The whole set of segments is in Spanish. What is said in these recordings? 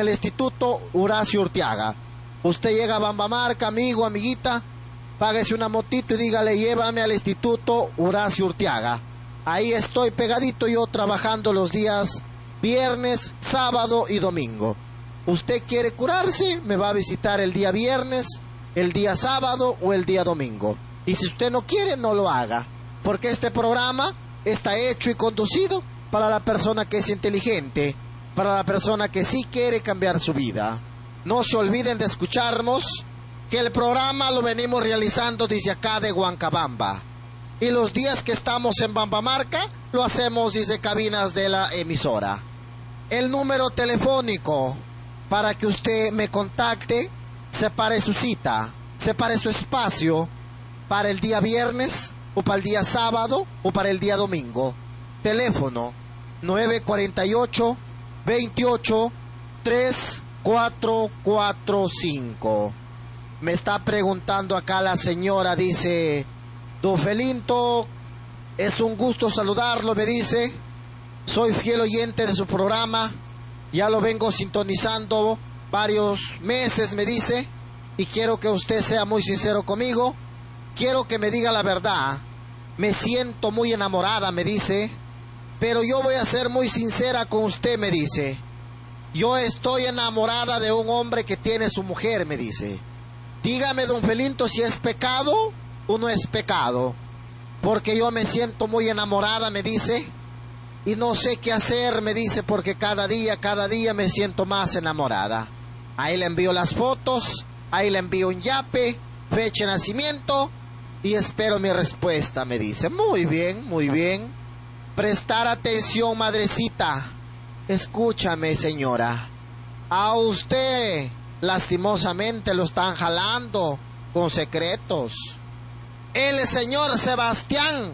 el Instituto Horacio Urteaga. Usted llega a Bambamarca, amigo, amiguita, páguese una motito y dígale, llévame al Instituto Horacio Urteaga. Ahí estoy pegadito yo trabajando los días viernes, sábado y domingo. Usted quiere curarse, me va a visitar el día viernes, el día sábado o el día domingo. Y si usted no quiere, no lo haga, porque este programa está hecho y conducido para la persona que es inteligente, para la persona que sí quiere cambiar su vida. No se olviden de escucharnos, que el programa lo venimos realizando desde acá de Huancabamba. Y los días que estamos en Bambamarca, lo hacemos desde cabinas de la emisora. El número telefónico para que usted me contacte, separe su cita, separe su espacio para el día viernes, o para el día sábado, o para el día domingo. Teléfono 948-28-3445. Me está preguntando acá la señora, dice, don Felinto, es un gusto saludarlo, me dice, soy fiel oyente de su programa, ya lo vengo sintonizando varios meses, me dice, y quiero que usted sea muy sincero conmigo, quiero que me diga la verdad, me siento muy enamorada, me dice, pero yo voy a ser muy sincera con usted, me dice, yo estoy enamorada de un hombre que tiene su mujer, me dice, dígame, don Felinto, si es pecado o no es pecado, porque yo me siento muy enamorada, me dice, y no sé qué hacer, me dice, porque cada día me siento más enamorada. Ahí le envío las fotos, ahí le envío un yape, fecha de nacimiento, y espero mi respuesta, me dice. Muy bien, muy bien. Prestar atención, madrecita. Escúchame, señora. A usted, lastimosamente, lo están jalando con secretos. El señor Sebastián,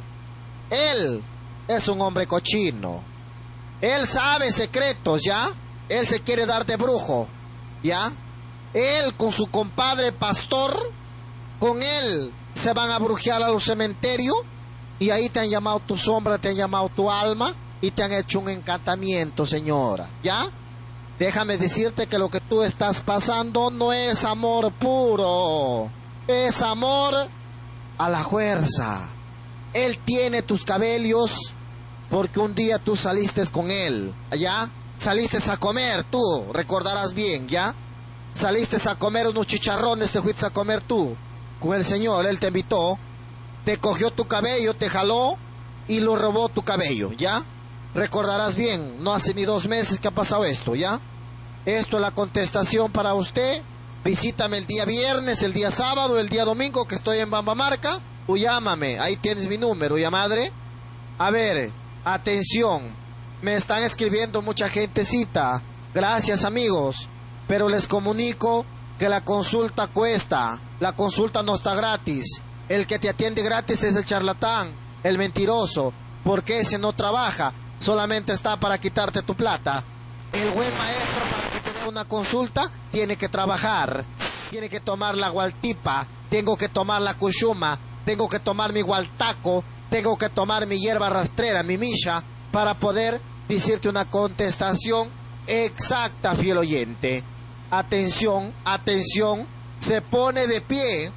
él es un hombre cochino. Él sabe secretos, ¿ya? Él se quiere dar de brujo, ¿ya? Él con su compadre pastor, con él se van a brujear al cementerio y ahí te han llamado tu sombra, te han llamado tu alma y te han hecho un encantamiento, señora, ¿ya? Déjame decirte que lo que tú estás pasando no es amor puro, es amor a la fuerza. Él tiene tus cabellos porque un día tú saliste con él, ¿ya? Saliste a comer tú, recordarás bien, ¿ya? Saliste a comer unos chicharrones, te fuiste a comer tú con el señor, él te invitó, te cogió tu cabello, te jaló y lo robó tu cabello, ¿ya? Recordarás bien, no hace ni 2 meses que ha pasado esto, ¿ya? Esto es la contestación para usted. Visítame el día viernes, el día sábado, el día domingo que estoy en Bambamarca, o llámame, ahí tienes mi número, ¿ya, madre? A ver, atención, me están escribiendo mucha gentecita, gracias amigos, pero les comunico que la consulta cuesta, la consulta no está gratis, el que te atiende gratis es el charlatán, el mentiroso, porque ese no trabaja, solamente está para quitarte tu plata. El buen maestro, para que tenga una consulta, tiene que trabajar, tiene que tomar la gualtipa, tengo que tomar la cuchuma, tengo que tomar mi gualtaco, tengo que tomar mi hierba rastrera, mi misha, para poder decirte una contestación exacta, fiel oyente. Atención, atención, se pone de pie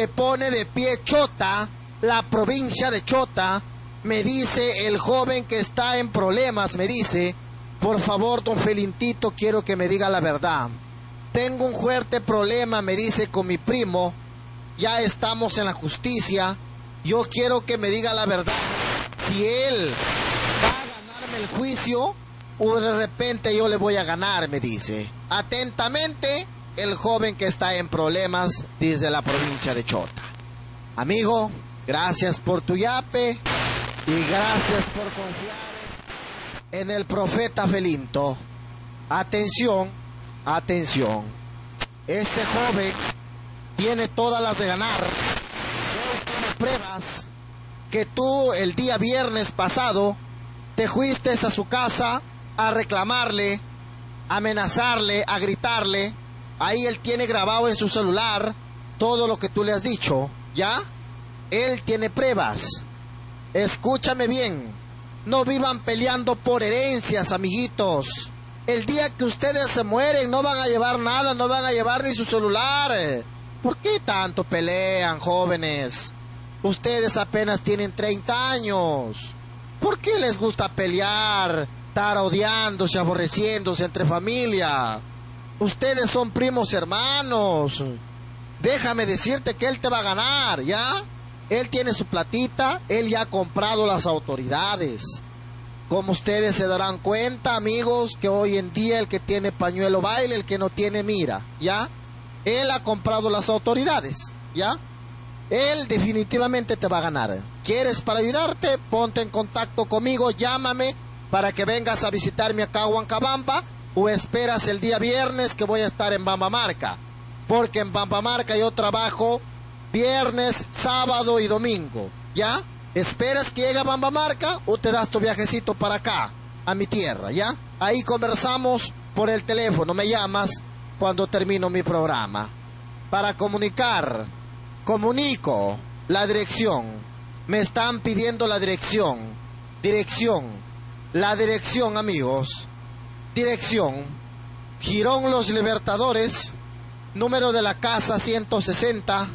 Chota, la provincia de Chota. Me dice el joven que está en problemas, me dice, por favor, don Felintito, quiero que me diga la verdad. Tengo un fuerte problema, me dice, con mi primo, ya estamos en la justicia, yo quiero que me diga la verdad, si él va a ganarme el juicio o de repente yo le voy a ganar, me dice. Atentamente, el joven que está en problemas desde la provincia de Chota. Amigo, gracias por tu yape y gracias por confiar en el profeta Felinto. Atención, atención. Este joven tiene todas las de ganar. Él tiene pruebas que tú el día viernes pasado te fuiste a su casa a reclamarle, a amenazarle, a gritarle. Ahí él tiene grabado en su celular todo lo que tú le has dicho, ¿ya? Él tiene pruebas. Escúchame bien. No vivan peleando por herencias, amiguitos. El día que ustedes se mueren no van a llevar nada, no van a llevar ni su celular. ¿Por qué tanto pelean, jóvenes? Ustedes apenas tienen 30 años. ¿Por qué les gusta pelear, estar odiándose, aborreciéndose entre familia? Ustedes son primos hermanos. Déjame decirte que él te va a ganar, ¿ya? Él tiene su platita, él ya ha comprado las autoridades. Como ustedes se darán cuenta, amigos, que hoy en día el que tiene pañuelo baila, el que no tiene mira, ¿ya? Él ha comprado las autoridades, ¿ya? Él definitivamente te va a ganar. ¿Quieres para ayudarte? Ponte en contacto conmigo, llámame para que vengas a visitarme acá a Huancabamba, o esperas el día viernes que voy a estar en Bambamarca, porque en Bambamarca yo trabajo viernes, sábado y domingo, ¿ya? ¿Esperas que llegue a Bambamarca o te das tu viajecito para acá, a mi tierra, ¿ya? Ahí conversamos por el teléfono, me llamas cuando termino mi programa. Para comunicar, comunico la dirección. Me están pidiendo la dirección. La dirección, amigos. Dirección, Girón Los Libertadores, número de la casa 160,